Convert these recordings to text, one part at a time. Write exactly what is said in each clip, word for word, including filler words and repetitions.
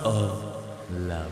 of Love。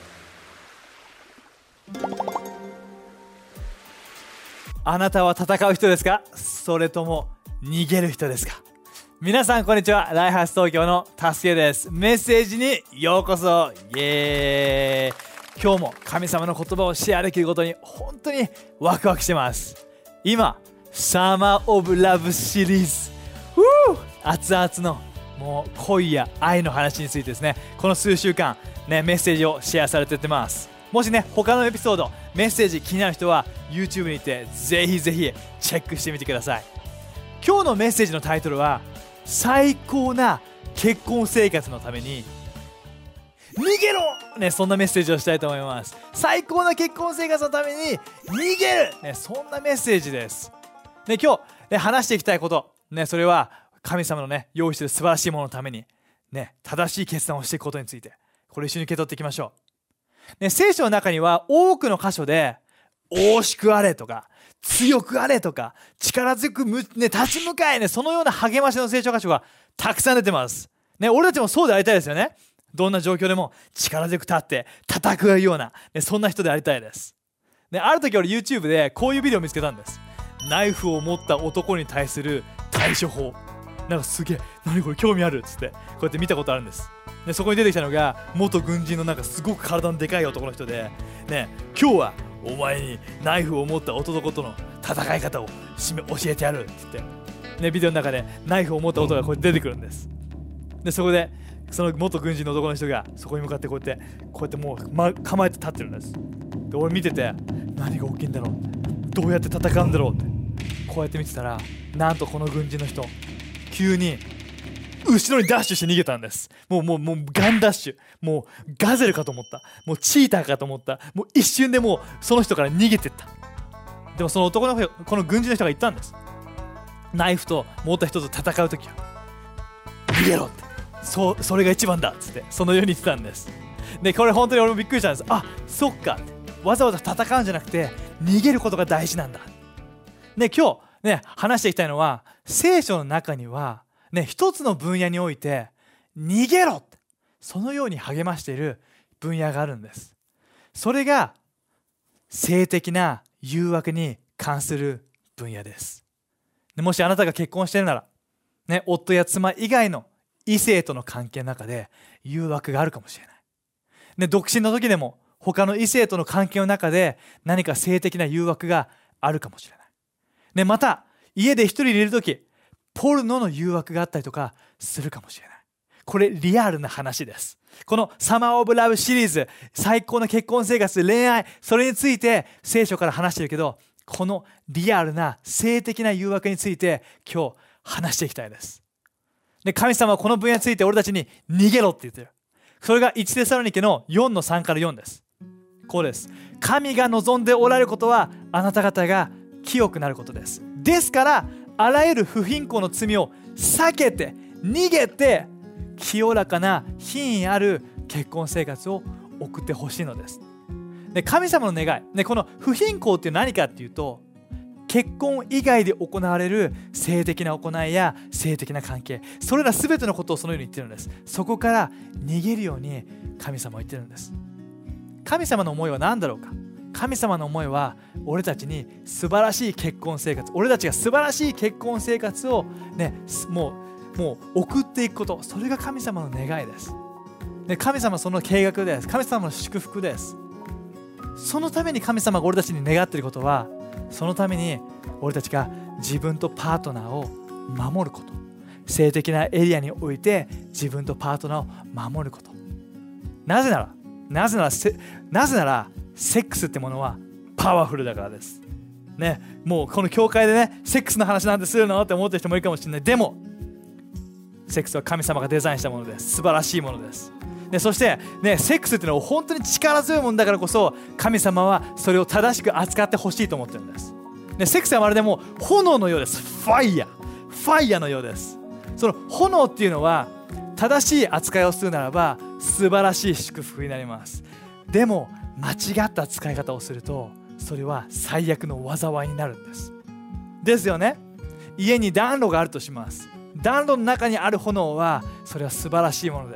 あなたは戦う人ですか、それとも逃げる人ですか。皆さんこんにちは、ライハース東京のたすけです。メッセージにようこそ。イエーイ。今日も神様の言葉をシェアできることに本当にワクワクしてます。今サマーオブラブシリーズ、ふう熱々のもう恋や愛の話についてですね、この数週間ねメッセージをシェアされてってます。もしね他のエピソードメッセージ気になる人は YouTube に行ってぜひぜひチェックしてみてください。今日のメッセージのタイトルは最高な結婚生活のために逃げろ、ね、そんなメッセージをしたいと思います。最高な結婚生活のために逃げる、ね、そんなメッセージです。で今日、ね、話していきたいこと、ね、それは神様の、ね、用意している素晴らしいもののために、ね、正しい決断をしていくことについて、これ一緒に受け取っていきましょう。ね、聖書の中には多くの箇所で大しくあれとか強くあれとか力強く、ね、立ち向かえ、ね、そのような励ましの聖書箇所がたくさん出てます、ね、俺たちもそうでありたいですよね。どんな状況でも力強く立って戦うような、ね、そんな人でありたいです、ね、ある時俺 YouTube でこういうビデオを見つけたんです。ナイフを持った男に対する対処法。なんかすげえ、何これ興味あるっつってこうやって見たことあるんです。でそこに出てきたのが元軍人のなんかすごく体のでかい男の人で、ね、今日はお前にナイフを持った男との戦い方を教えてやるって言って、ね、ビデオの中でナイフを持った男がこうやって出てくるんです。でそこでその元軍人の男の人がそこに向かってこうやってこうやってもう、ま、構えて立ってるんです。で俺見てて何が起きんだろう、どうやって戦うんだろうってこうやって見てたら、なんとこの軍人の人急に後ろにダッシュして逃げたんです。もうもうもうガンダッシュ、もうガゼルかと思った、もうチーターかと思った、もう一瞬でもうその人から逃げてった。でもその男の子、この軍人の人が言ったんです。ナイフと持った人と戦うときは逃げろって、そ, それが一番だっつってそのように言ってたんです。でこれ本当に俺もびっくりしたんです。あ、そっかって、わざわざ戦うんじゃなくて逃げることが大事なんだ。で今日ね話していきたいのは、聖書の中にはね、一つの分野において逃げろってそのように励ましている分野があるんです。それが性的な誘惑に関する分野です。でもしあなたが結婚しているなら、ね、夫や妻以外の異性との関係の中で誘惑があるかもしれない、ね、独身の時でも他の異性との関係の中で何か性的な誘惑があるかもしれない、ね、また家で一人でいる時ポルノの誘惑があったりとかするかもしれない。これリアルな話です。このサマーオブラブシリーズ、最高の結婚生活、恋愛、それについて聖書から話してるけど、このリアルな性的な誘惑について今日話していきたいです。で神様はこの分野について俺たちに逃げろって言ってる。それがいちテサロニケのよんのさんからよんです。こうです。神が望んでおられることはあなた方が清くなることです。ですからあらゆる不貧困の罪を避けて逃げて清らかな品位ある結婚生活を送ってほしいのです。で神様の願い、ね、この不貧困って何かっていうと、結婚以外で行われる性的な行いや性的な関係、それら全てのことをそのように言ってるんです。そこから逃げるように神様は言ってるんです。神様の思いは何だろうか。神様の思いは俺たちに素晴らしい結婚生活、俺たちが素晴らしい結婚生活を、ね、もう、もう送っていくこと、それが神様の願いです。で神様その計画です。神様の祝福です。そのために神様が俺たちに願っていることは、そのために俺たちが自分とパートナーを守ること、性的なエリアにおいて自分とパートナーを守ること。なぜならなぜならなぜならセックスってものはパワフルだからです、ね、もうこの教会でねセックスの話なんてするのって思ってる人もいるかもしれない。でもセックスは神様がデザインしたものです。素晴らしいものです。でそして、ね、セックスっていうのは本当に力強いものだからこそ、神様はそれを正しく扱ってほしいと思ってるんです、ね、セックスはまるでもう炎のようです。ファイヤーファイヤーのようです。その炎っていうのは正しい扱いをするならば素晴らしい祝福になります。でも間違った使い方をするとそれは最悪の災いになるんですですよね。家に暖炉があるとします。暖炉の中にある炎はそれは素晴らしいものです。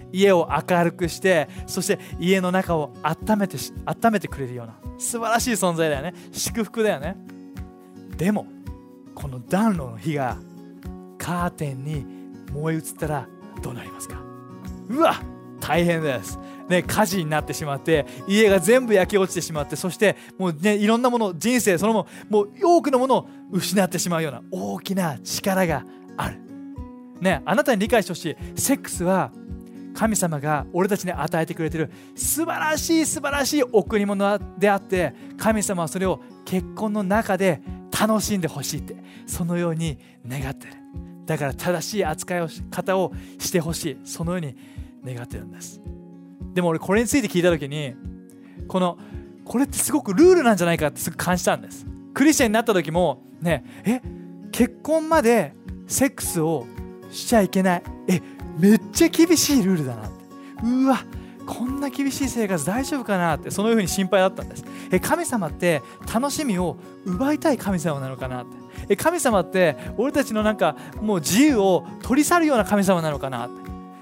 家を明るくして、そして家の中を温めて温めてくれるような素晴らしい存在だよね。祝福だよね。でもこの暖炉の火がカーテンに燃え移ったらどうなりますか？うわ、大変です、ね、火事になってしまって、家が全部焼け落ちてしまって、そしてもう、ね、いろんなもの、人生そのももう多くのものを失ってしまうような大きな力がある、ね、あなたに理解してほしい。セックスは神様が俺たちに与えてくれている素晴らしい素晴らしい贈り物であって、神様はそれを結婚の中で楽しんでほしいって、そのように願っている。だから正しい扱いを方をしてほしい、そのように願ってるんです。でも俺これについて聞いた時に、このこれってすごくルールなんじゃないかってすぐ感じたんです。クリスチャンになった時もね、え結婚までセックスをしちゃいけない、えめっちゃ厳しいルールだなって、うわこんな厳しい生活大丈夫かなって、そのように心配だったんです。え神様って楽しみを奪いたい神様なのかなって、え神様って俺たちのなんかもう自由を取り去るような神様なのかなって、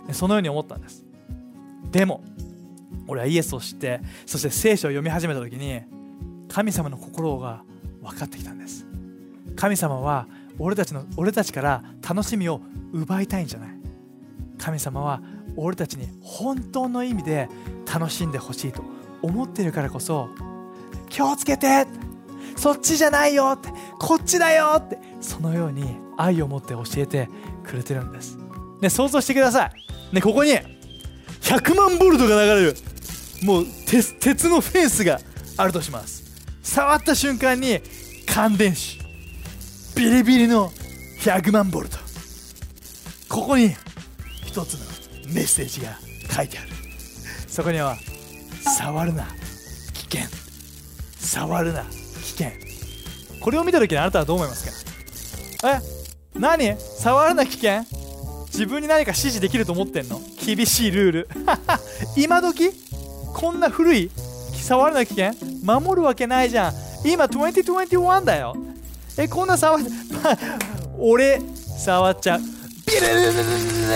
そのように思ったんです。でも俺はイエスを知って、そして聖書を読み始めた時に神様の心が分かってきたんです。神様は俺たちの俺たちから楽しみを奪いたいんじゃない。神様は俺たちに本当の意味で楽しんでほしいと思っているからこそ、気をつけて、そっちじゃないよって、こっちだよって、そのように愛を持って教えてくれてるんです、ね、想像してください、ね、ここにひゃくまんボルトが流れるもう 鉄, 鉄のフェンスがあるとします。触った瞬間に感電死、ビリビリのひゃくまんボルト、ここに一つのメッセージが書いてある。そこには触るな危険、触るな危険。これを見た時にあなたはどう思いますか？え何触るな危険、自分に何か指示できると思ってんの？厳しいルール今時こんな古い触るな危険守るわけないじゃん。今にせんにじゅういちだよ。えこんな触る俺触っちゃうビルルルルルル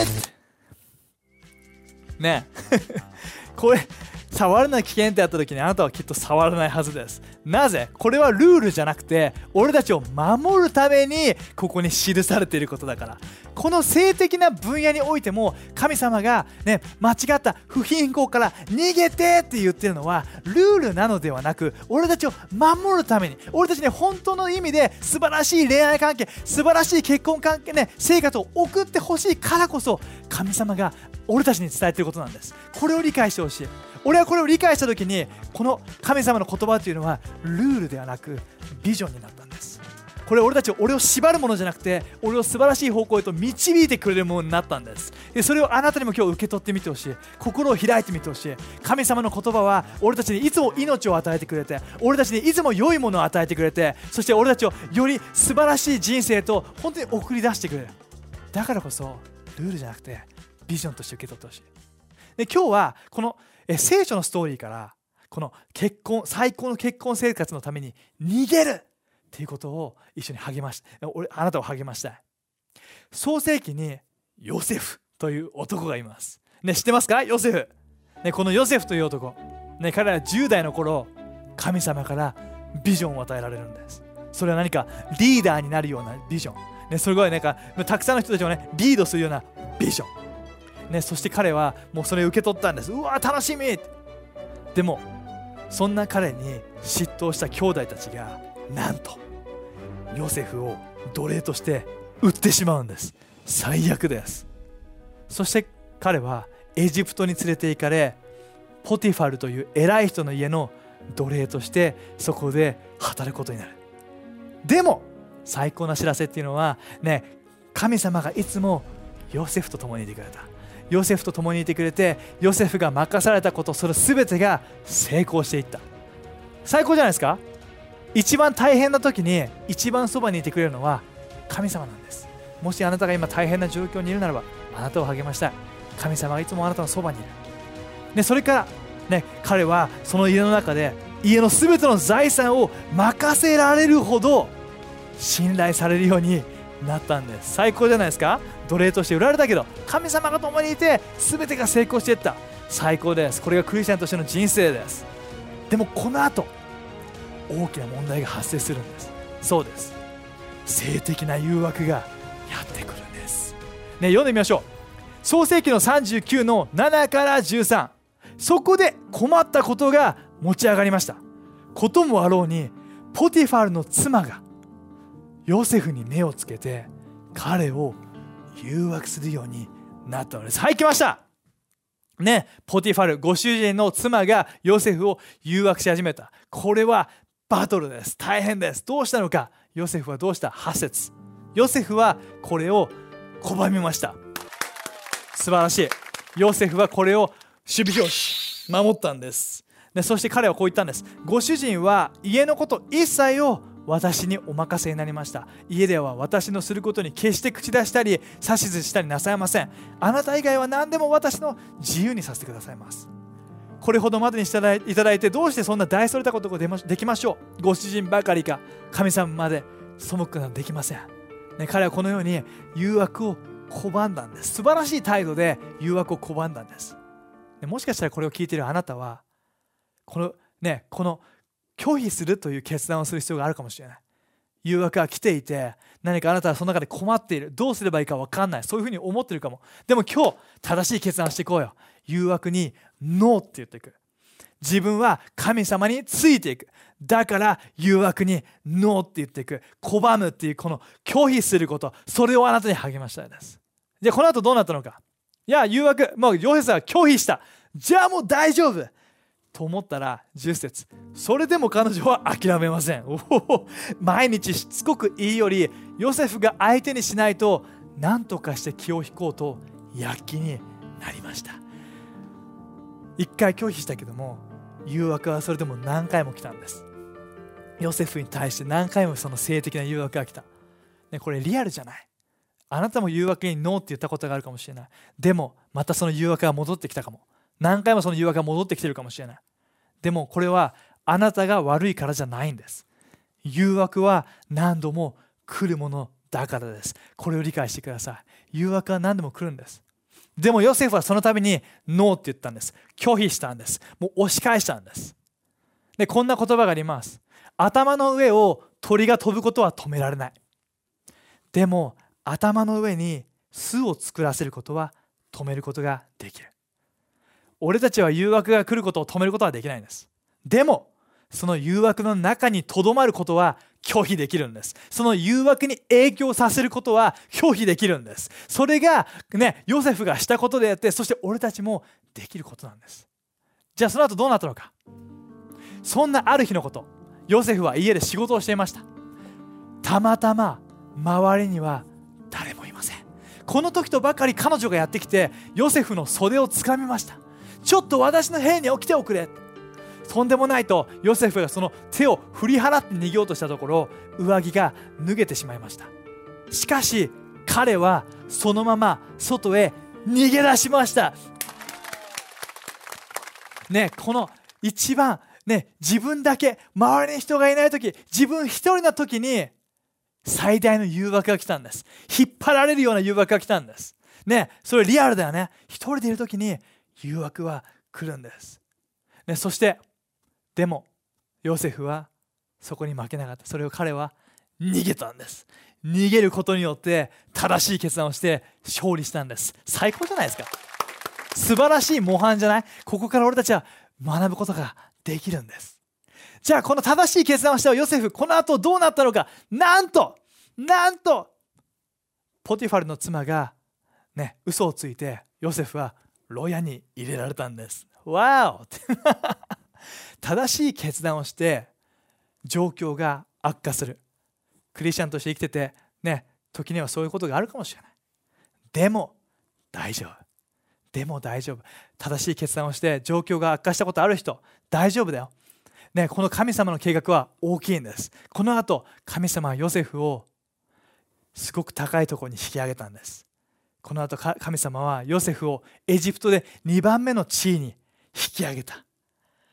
ねこれ触るな危険ってやった時にあなたはきっと触らないはずです。なぜ？これはルールじゃなくて俺たちを守るためにここに記されていることだから。この性的な分野においても神様が、ね、間違った不貧困から逃げてって言ってるのはルールなのではなく、俺たちを守るために、俺たちに本当の意味で素晴らしい恋愛関係、素晴らしい結婚関係、ね、生活を送ってほしいからこそ神様が俺たちに伝えていることなんです。これを理解してほしい。俺はこれを理解した時に、この神様の言葉というのはルールではなくビジョンになったんです。これ俺たちを俺を縛るものじゃなくて、俺を素晴らしい方向へと導いてくれるものになったんです。でそれをあなたにも今日受け取ってみてほしい。心を開いてみてほしい。神様の言葉は俺たちにいつも命を与えてくれて、俺たちにいつも良いものを与えてくれて、そして俺たちをより素晴らしい人生と本当に送り出してくれる。だからこそルールじゃなくてビジョンとして受け取ってほしい。で今日はこのえ聖書のストーリーからこの結婚、最高の結婚生活のために逃げるっていうことを一緒に励まし、俺あなたを励ましたい。創世記にヨセフという男がいます、ね、知ってますか？ヨセフ、ね、このヨセフという男、ね、彼はじゅう代の頃神様からビジョンを与えられるんです。それは何かリーダーになるようなビジョン、ね、すごいなんかたくさんの人たちを、ね、リードするようなビジョン、ね、そして彼はもうそれを受け取ったんです。うわ楽しみ。でもそんな彼に嫉妬した兄弟たちがなんとヨセフを奴隷として売ってしまうんです。最悪です。そして彼はエジプトに連れて行かれ、ポティファルという偉い人の家の奴隷としてそこで働くことになる。でも最高な知らせっていうのはね、神様がいつもヨセフと共にいてくれた。ヨセフと共にいてくれて、ヨセフが任されたこと、それ全てが成功していった。最高じゃないですか？一番大変な時に一番そばにいてくれるのは神様なんです。もしあなたが今大変な状況にいるならば、あなたを励ましたい。神様がいつもあなたのそばにいる、ね、それから、ね、彼はその家の中で家の全ての財産を任せられるほど信頼されるようになったんです。最高じゃないですか。奴隷として売られたけど神様が共にいて全てが成功していった。最高です。これがクリスチャンとしての人生です。でもこの後大きな問題が発生するんです。そうです、性的な誘惑がやってくるんです、ね、読んでみましょう。創世記のさんじゅうきゅうのななからじゅうさん。そこで困ったことが持ち上がりました。こともあろうにポティファルの妻がヨセフに目をつけて彼を誘惑するようになったのです。はい、来ましたね。ポティファル、ご主人の妻がヨセフを誘惑し始めた。これはバトルです。大変です。どうしたのか。ヨセフはどうした？はち節。ヨセフはこれを拒みました。素晴らしい。ヨセフはこれを守備表示守ったんです。でそして彼はこう言ったんです。ご主人は家のこと一切を私にお任せになりました。家では私のすることに決して口出したり指図したりなさいません。あなた以外は何でも私の自由にさせてくださいます。これほどまでにしていただいてどうしてそんな大それたことができましょう。ご主人ばかりか神様まで背くことはできません、ね、彼はこのように誘惑を拒んだんです。素晴らしい態度で誘惑を拒んだんです。でもしかしたらこれを聞いているあなたはこのねこの拒否するという決断をする必要があるかもしれない。誘惑が来ていて何かあなたはその中で困っている。どうすればいいか分かんない。そういうふうに思っているかも。でも今日正しい決断をしていこうよ。誘惑にノーって言っていく。自分は神様についていく。だから誘惑にノーって言っていく。拒むっていうこの拒否すること、それをあなたに励ましたいです。じゃあこの後どうなったのか。いや誘惑、もうヨセフは拒否した。じゃあもう大丈夫と思ったらじゅっ節。それでも彼女は諦めません。おお、毎日しつこく言いよりヨセフが相手にしないと何とかして気を引こうと躍起になりました。一回拒否したけども誘惑はそれでも何回も来たんです。ヨセフに対して何回もその性的な誘惑が来た、ね、これリアルじゃない。あなたも誘惑にノーって言ったことがあるかもしれない。でもまたその誘惑が戻ってきたかも。何回もその誘惑が戻ってきてるかもしれない。でもこれはあなたが悪いからじゃないんです。誘惑は何度も来るものだからです。これを理解してください。誘惑は何度も来るんです。でもヨセフはその度にノーって言ったんです。拒否したんです。もう押し返したんです。でこんな言葉があります。頭の上を鳥が飛ぶことは止められない。でも頭の上に巣を作らせることは止めることができる。俺たちは誘惑が来ることを止めることはできないんです。でもその誘惑の中にとどまることは拒否できるんです。その誘惑に影響させることは拒否できるんです。それがねヨセフがしたことであって、そして俺たちもできることなんです。じゃあその後どうなったのか。そんなある日のこと、ヨセフは家で仕事をしていました。たまたま周りには誰もいません。この時とばかり彼女がやってきてヨセフの袖をつかみました。ちょっと私の部屋に起きておくれ。とんでもないとヨセフがその手を振り払って逃げようとしたところ、上着が脱げてしまいました。しかし彼はそのまま外へ逃げ出しましたね。この一番ね、自分だけ周りに人がいない時、自分一人の時に最大の誘惑が来たんです。引っ張られるような誘惑が来たんですね。それリアルだよね。一人でいる時に誘惑は来るんです、ね、そしてでもヨセフはそこに負けなかった。それを彼は逃げたんです。逃げることによって正しい決断をして勝利したんです。最高じゃないですか。素晴らしい模範じゃない。ここから俺たちは学ぶことができるんです。じゃあこの正しい決断をしたヨセフ、この後どうなったのか。なんとなんとポティファルの妻がね嘘をついてヨセフは牢屋に入れられたんです。わお正しい決断をして状況が悪化する。クリスチャンとして生きててね、時にはそういうことがあるかもしれない。でも大丈夫。でも大丈夫。正しい決断をして状況が悪化したことある人、大丈夫だよ、ね、この神様の計画は大きいんです。この後神様はヨセフをすごく高いところに引き上げたんです。この後神様はヨセフをエジプトでにばんめの地位に引き上げた。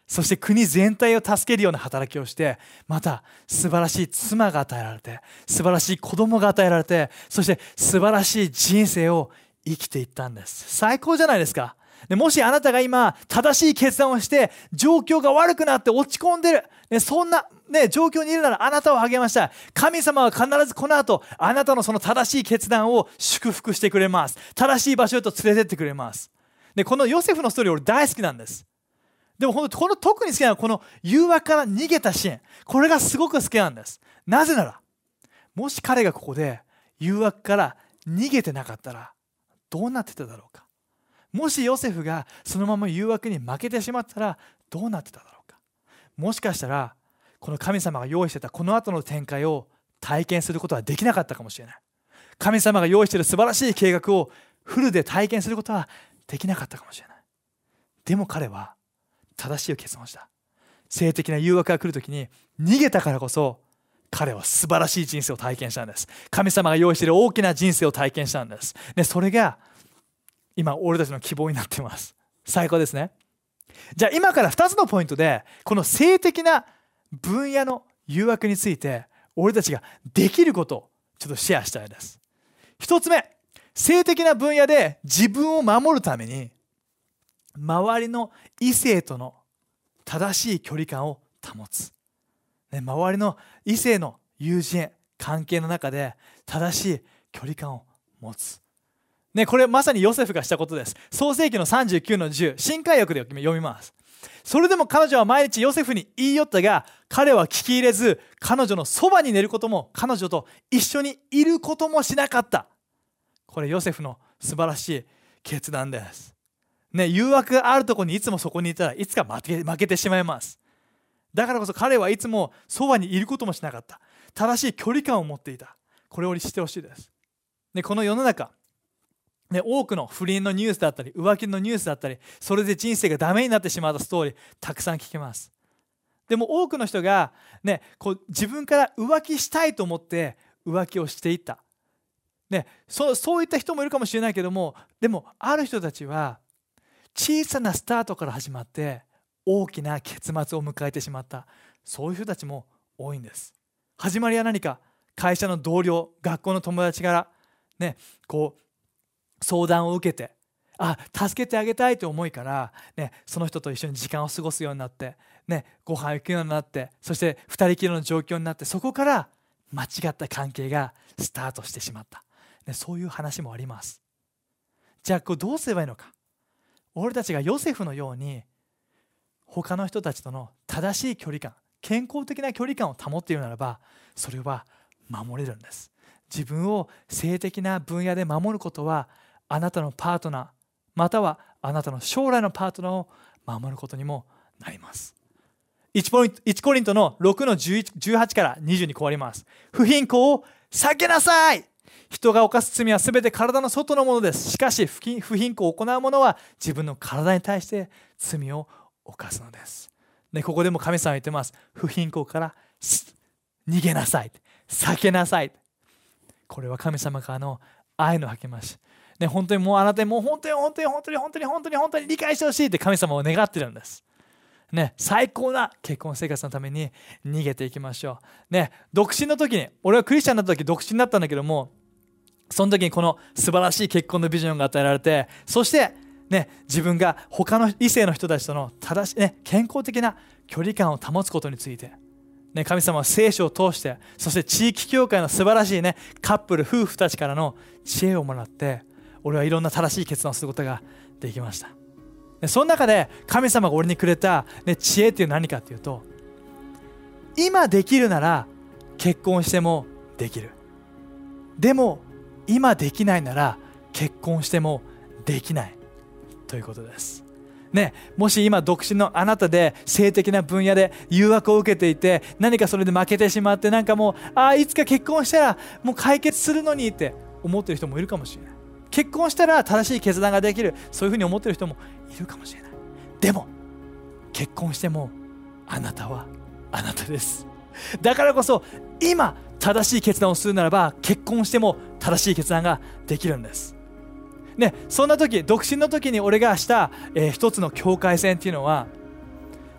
そして国全体を助けるような働きをして、また素晴らしい妻が与えられて、素晴らしい子供が与えられて、そして素晴らしい人生を生きていったんです。最高じゃないですか。でもしあなたが今正しい決断をして状況が悪くなって落ち込んでる、ね、そんな、ね、状況にいるならあなたを励ましたい。神様は必ずこの後あなたのその正しい決断を祝福してくれます。正しい場所へと連れてってくれます。でこのヨセフのストーリー俺大好きなんです。でも本当この特に好きなのはこの誘惑から逃げたシーン、これがすごく好きなんです。なぜならもし彼がここで誘惑から逃げてなかったらどうなってただろうか。もしヨセフがそのまま誘惑に負けてしまったらどうなってただろうか。もしかしたらこの神様が用意してたこの後の展開を体験することはできなかったかもしれない。神様が用意している素晴らしい計画をフルで体験することはできなかったかもしれない。でも彼は正しい決断をした。性的な誘惑が来るときに逃げたからこそ彼は素晴らしい人生を体験したんです。神様が用意している大きな人生を体験したんです。でそれが今俺たちの希望になっています。最高ですね。じゃあ今からふたつのポイントでこの性的な分野の誘惑について俺たちができることをちょっとシェアしたいです。ひとつめ、性的な分野で自分を守るために周りの異性との正しい距離感を保つ、ね、周りの異性の友人関係の中で正しい距離感を持つ、ね、これまさにヨセフがしたことです。創世記のさんじゅうきゅうのじゅう、新海訳で読みます。それでも彼女は毎日ヨセフに言い寄ったが彼は聞き入れず、彼女のそばに寝ることも彼女と一緒にいることもしなかった。これヨセフの素晴らしい決断です、ね、誘惑があるところにいつもそこにいたらいつか負け、負けてしまいます。だからこそ彼はいつもそばにいることもしなかった。正しい距離感を持っていた。これを知ってほしいです、ね、この世の中ね、多くの不倫のニュースだったり浮気のニュースだったり、それで人生がダメになってしまったストーリーたくさん聞きます。でも多くの人が、ね、こう自分から浮気したいと思って浮気をしていった、ね、そ, そういった人もいるかもしれないけども、でもある人たちは小さなスタートから始まって大きな結末を迎えてしまった、そういう人たちも多いんです。始まりは何か会社の同僚、学校の友達から、ね、こう相談を受けて、あ、助けてあげたいという思いから、ね、その人と一緒に時間を過ごすようになって、ね、ご飯行くようになって、そして二人きりの状況になって、そこから間違った関係がスタートしてしまった、ね、そういう話もあります。じゃあこれどうすればいいのか。俺たちがヨセフのように他の人たちとの正しい距離感、健康的な距離感を保っているならば、それは守れるんです。自分を性的な分野で守ることはあなたのパートナー、またはあなたの将来のパートナーを守ることにもなります。いちコリントのろくのじゅうはちからにじゅうにこうあります。不貧困を避けなさい。人が犯す罪はすべて体の外のものです。しかし不貧困を行う者は自分の体に対して罪を犯すのです。でここでも神様は言ってます。不貧困から逃げなさい、避けなさい。これは神様からの愛の励まし、ね、本当にもうあなたにもう本当に本当に本当に本当に本当に本当に理解してほしいって神様を願ってるんです、ね、最高な結婚生活のために逃げていきましょう、ね、独身の時に、俺はクリスチャンになった時独身だったんだけども、その時にこの素晴らしい結婚のビジョンが与えられて、そしてね、自分が他の異性の人たちとの正しい、ね、健康的な距離感を保つことについて、ね、神様は聖書を通して、そして地域教会の素晴らしい、ね、カップル夫婦たちからの知恵をもらって、俺はいろんな正しい決断をすることができました。でその中で神様が俺にくれた、ね、知恵っていうのは何かっていうと、今できるなら結婚してもできる。でも今できないなら結婚してもできないということです。ね、もし今独身のあなたで性的な分野で誘惑を受けていて、何かそれで負けてしまって、なんかもうあいつか結婚したらもう解決するのにって思ってる人もいるかもしれない。結婚したら正しい決断ができる、そういうふうに思ってる人もいるかもしれない。でも結婚してもあなたはあなたです。だからこそ今正しい決断をするならば、結婚しても正しい決断ができるんですね。そんな時、独身の時に俺がした、えー、一つの境界線っていうのは、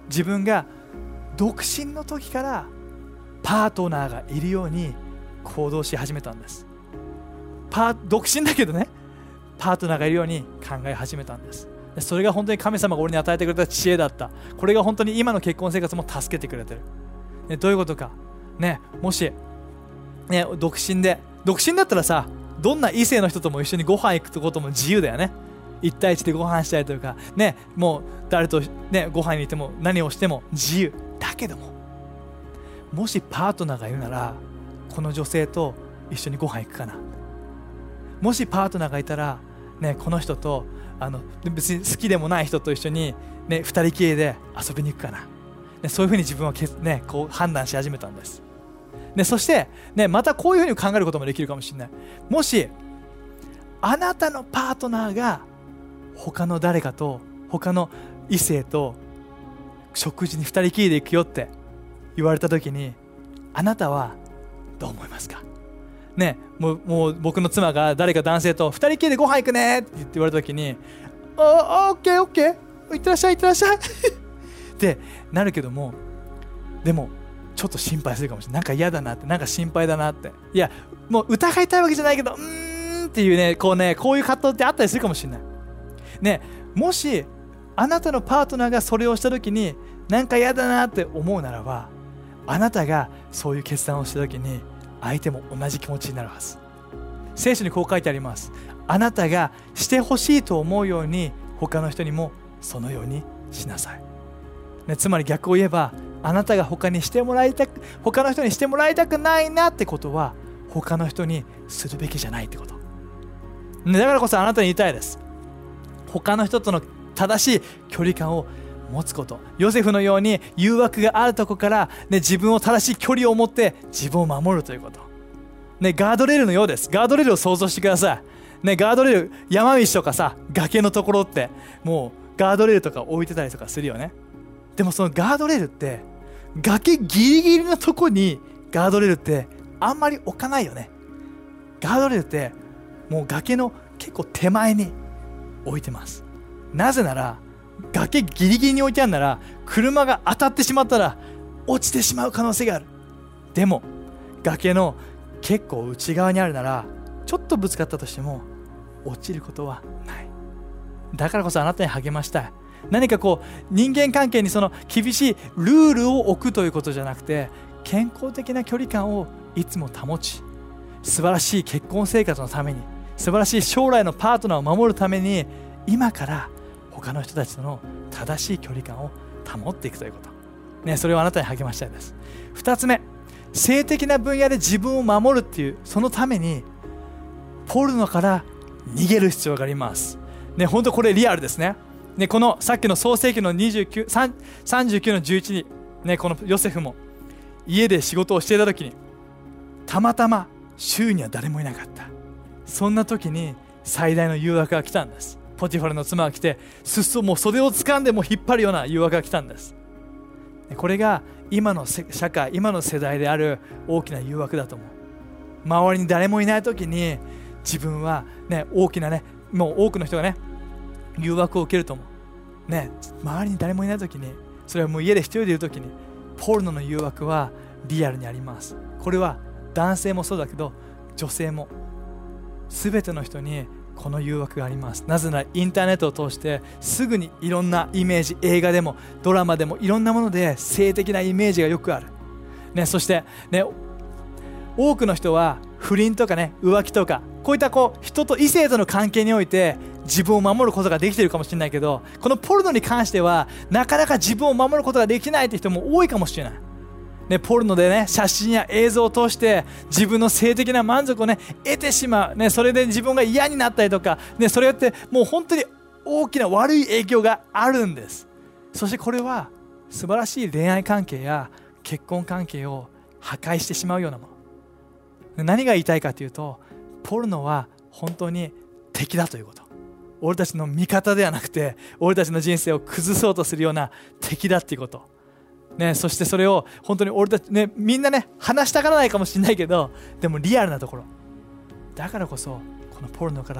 自分が独身の時からパートナーがいるように行動し始めたんです。パー独身だけどね、パートナーがいるように考え始めたんです。それが本当に神様が俺に与えてくれた知恵だった。これが本当に今の結婚生活も助けてくれてる、ね、どういうことか、ね、もし、ね、独身で独身だったらさ、どんな異性の人とも一緒にご飯行くことも自由だよね。一対一でご飯したりとか、ね、もう誰と、ね、ご飯に行っても何をしても自由だけども、もしパートナーがいるならこの女性と一緒にご飯行くかな。もしパートナーがいたら、ね、この人とあの別に好きでもない人と一緒に、ね、二人きりで遊びに行くかな、ね、そういうふうに自分はけ、ね、こう判断し始めたんです、ね、そして、ね、またこういうふうに考えることもできるかもしれない。もしあなたのパートナーが他の誰かと他の異性と食事に二人きりで行くよって言われた時に、あなたはどう思いますかね。もう、もう僕の妻が誰か男性と二人きりでご飯行くねって言われた時に、ああ、オッケーオッケー、いってらっしゃいいってらっしゃいってなるけども、でもちょっと心配するかもしれない。なんか嫌だなって、なんか心配だなって、いやもう疑いたいわけじゃないけど、うーんっていうね、こうね、こういう葛藤ってあったりするかもしれないね。もしあなたのパートナーがそれをした時になんか嫌だなって思うならば、あなたがそういう決断をした時に相手も同じ気持ちになるはず。聖書にこう書いてあります。あなたがしてほしいと思うように他の人にもそのようにしなさい、ね、つまり逆を言えば、あなたが他にしてもらいたく他の人にしてもらいたくないなってことは他の人にするべきじゃないってこと、ね、だからこそあなたに言いたいです。他の人との正しい距離感を持つこと。ヨセフのように誘惑があるとこから、ね、自分を正しい距離を持って自分を守るということ、ね、ガードレールのようです。ガードレールを想像してください、ね、ガードレール、山道とかさ、崖のところってもうガードレールとか置いてたりとかするよね。でもそのガードレールって崖ギリギリのとこにガードレールってあんまり置かないよね。ガードレールってもう崖の結構手前に置いてます。なぜなら崖ギリギリに置いてあるなら、車が当たってしまったら落ちてしまう可能性がある。でも崖の結構内側にあるなら、ちょっとぶつかったとしても落ちることはない。だからこそあなたに励ましたい。何かこう人間関係にその厳しいルールを置くということじゃなくて、健康的な距離感をいつも保ち、素晴らしい結婚生活のために、素晴らしい将来のパートナーを守るために、今から他の人たちとの正しい距離感を保っていくということ、ね、それをあなたに励ましたいです。ふたつめ、性的な分野で自分を守るっていう、そのためにポルノから逃げる必要があります、ね、本当これリアルですね。ね、このさっきの創世記のにじゅうきゅう、さんじゅうきゅうのじゅういちに、ね、このヨセフも家で仕事をしていた時にたまたま周囲には誰もいなかった。そんな時に最大の誘惑が来たんです。ポティファルの妻が来て、裾もう袖を掴んでも引っ張るような誘惑が来たんです。これが今の社会、今の世代である大きな誘惑だと思う。周りに誰もいない時に自分は、ね、大きなね、もう多くの人がね誘惑を受けると思う、ね、周りに誰もいない時に、それはもう家で一人でいる時にポルノの誘惑はリアルにあります。これは男性もそうだけど女性も、全ての人にこの誘惑があります。なぜならインターネットを通してすぐにいろんなイメージ、映画でもドラマでもいろんなもので性的なイメージがよくある、ね、そして、ね、多くの人は不倫とかね、浮気とか、こういったこう人と異性との関係において自分を守ることができているかもしれないけど、このポルノに関してはなかなか自分を守ることができないという人も多いかもしれない、ね、ポルノでね、写真や映像を通して自分の性的な満足をね得てしまう、ね、それで自分が嫌になったりとか、ね、それってもう本当に大きな悪い影響があるんです。そしてこれは素晴らしい恋愛関係や結婚関係を破壊してしまうようなもの。何が言いたいかというと、ポルノは本当に敵だということ。俺たちの味方ではなくて、俺たちの人生を崩そうとするような敵だっていうことね。そしてそれを本当に俺たちね、みんなね話したがらないかもしれないけど、でもリアルなところだからこそ、このポルノから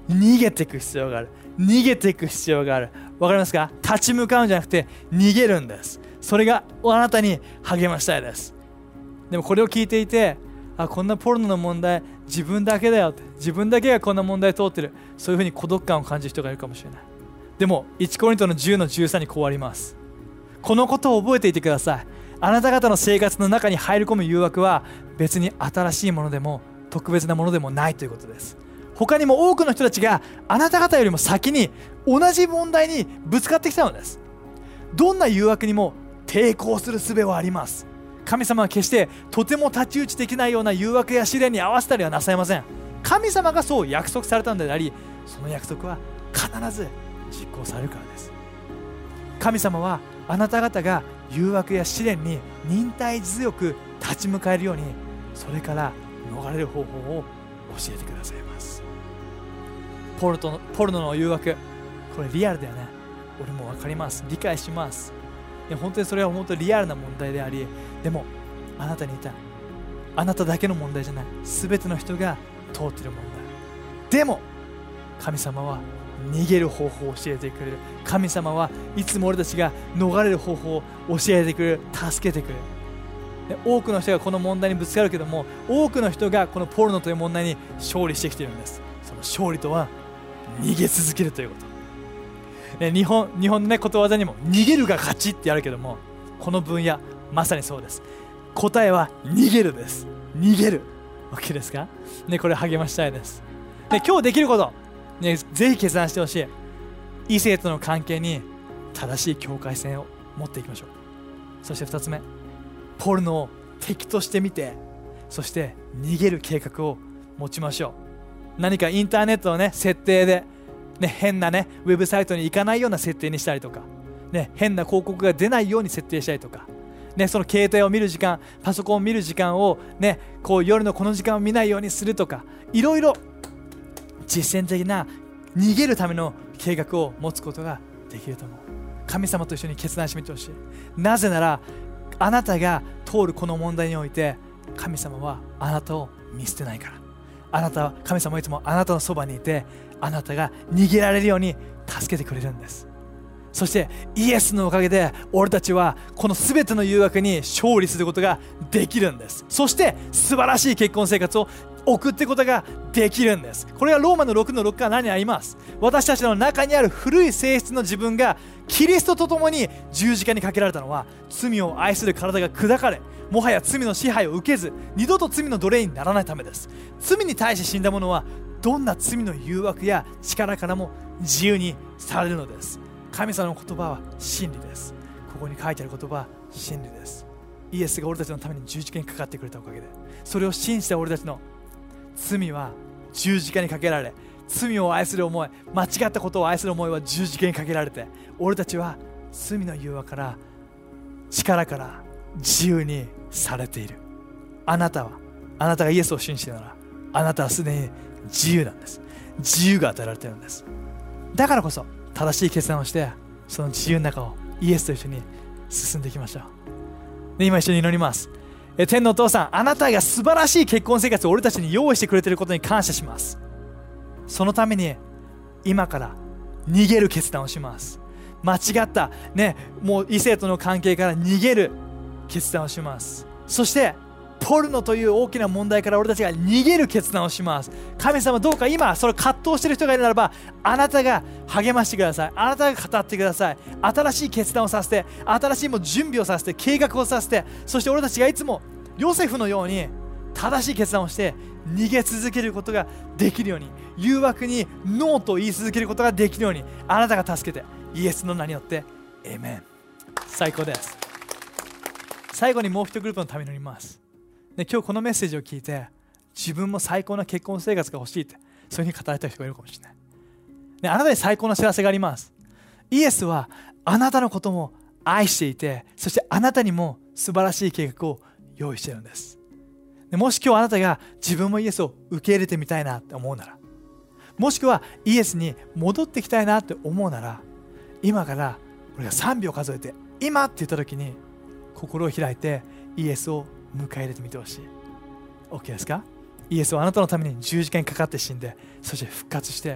逃げていく必要がある。逃げていく必要がある。わかりますか？立ち向かうんじゃなくて逃げるんです。それがあなたに励ましたいです。でもこれを聞いていて、あ、こんなポルノの問題自分だけだよって、自分だけがこんな問題通ってる、そういうふうに孤独感を感じる人がいるかもしれない。でもいちコリントのじゅうのじゅうさんにこうあります。このことを覚えていてください。あなた方の生活の中に入り込む誘惑は別に新しいものでも特別なものでもないということです。他にも多くの人たちがあなた方よりも先に同じ問題にぶつかってきたのです。どんな誘惑にも抵抗する術はあります。神様は決してとても太刀打ちできないような誘惑や試練に合わせたりはなさいません。神様がそう約束されたのであり、その約束は必ず実行されるからです。神様はあなた方が誘惑や試練に忍耐強く立ち向かえるように、それから逃れる方法を教えてくださいます。ポルトのポルノの誘惑、これリアルだよね。俺も分かります。理解します。いや本当にそれは本当にリアルな問題であり、でもあなたにいたあなただけの問題じゃない、全ての人が通っている問題。でも神様は逃げる方法を教えてくれる。神様はいつも俺たちが逃れる方法を教えてくれる、助けてくれる。で多くの人がこの問題にぶつかるけども、多くの人がこのポルノという問題に勝利してきているんです。その勝利とは逃げ続けるということ。ね、日本日本の、ね、ことわざにも逃げるが勝ちってあるけども、この分野まさにそうです。答えは逃げるです。逃げる OK ですか、ね、これ励ましたいです。で今日できること、ね、ぜひ決断してほしい。異性との関係に正しい境界線を持っていきましょう。そしてふたつめ、ポルノを敵としてみて、そして逃げる計画を持ちましょう。何かインターネットの、ね、設定でね、変な、ね、ウェブサイトに行かないような設定にしたりとか、ね、変な広告が出ないように設定したりとか、ね、その携帯を見る時間、パソコンを見る時間を、ね、こう夜のこの時間を見ないようにするとか、いろいろ実践的な逃げるための計画を持つことができると思う。神様と一緒に決断してみてほしい。なぜならあなたが通るこの問題において、神様はあなたを見捨てないから。あなたは神様はいつもあなたのそばにいて、あなたが逃げられるように助けてくれるんです。そしてイエスのおかげで俺たちはこの全ての誘惑に勝利することができるんです。そして素晴らしい結婚生活を送っていくことができるんです。これがローマのろくのろくからななにあります。私たちの中にある古い性質の自分がキリストと共に十字架にかけられたのは、罪を愛する体が砕かれ、もはや罪の支配を受けず二度と罪の奴隷にならないためです。罪に対して死んだ者はどんな罪の誘惑や力からも自由にされるのです。神様の言葉は真理です。ここに書いてある言葉は真理です。イエスが俺たちのために十字架にかかってくれたおかげで、それを信じた俺たちの罪は十字架にかけられ、罪を愛する思い、間違ったことを愛する思いは十字架にかけられて、俺たちは罪の誘惑から力から自由にされている。あなたはあなたがイエスを信じているなら、あなたはすでに自由なんです。自由が与えられているんです。だからこそ正しい決断をして、その自由の中をイエスと一緒に進んでいきましょう。で今一緒に祈ります。え天のお父さん、あなたが素晴らしい結婚生活を俺たちに用意してくれていることに感謝します。そのために今から逃げる決断をします。間違ったね、もう異性との関係から逃げる決断をします。そしてポルノという大きな問題から俺たちが逃げる決断をします。神様、どうか今それ葛藤している人がいるならば、あなたが励ましてください。あなたが語ってください。新しい決断をさせて、新しいもう準備をさせて、計画をさせて、そして俺たちがいつもヨセフのように正しい決断をして逃げ続けることができるように、誘惑にノーと言い続けることができるように、あなたが助けて、イエスの名によってエーメン。最高です。最後にもう一グループのために祈ります。で今日このメッセージを聞いて、自分も最高な結婚生活が欲しいって、そういうふうに語られた人がいるかもしれない。であなたに最高の知らせがあります。イエスはあなたのことも愛していて、そしてあなたにも素晴らしい計画を用意しているんです。でもし今日あなたが自分もイエスを受け入れてみたいなって思うなら、もしくはイエスに戻ってきたいなって思うなら、今から俺がさんびょう数えて今って言った時に心を開いてイエスを迎え入れてみてほしい。 OK ですか？イエスはあなたのために十字架にかかって死んで、そして復活して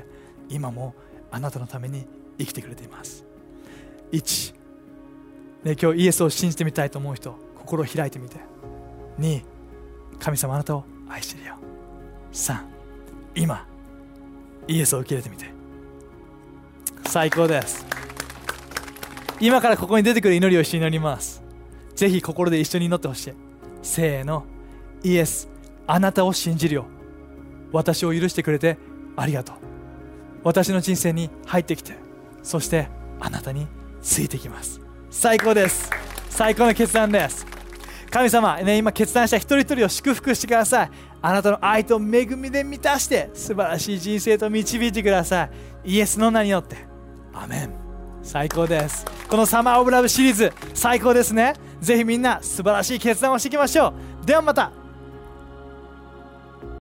今もあなたのために生きてくれています。いち、ね、今日イエスを信じてみたいと思う人、心を開いてみて。に、神様あなたを愛してるよ。さん、今イエスを受け入れてみて。最高です。今からここに出てくる祈りを一緒に祈ります。ぜひ心で一緒に祈ってほしい。せーの。イエス、あなたを信じるよ。私を許してくれてありがとう。私の人生に入ってきて、そしてあなたについてきます。最高です。最高の決断です。神様、ね、今決断した一人一人を祝福してください。あなたの愛と恵みで満たして素晴らしい人生と導いてください。イエスの名によってアメン。最高です。このサマーオブラブシリーズ最高ですね。ぜひみんな素晴らしい決断をしていきましょう。ではまた。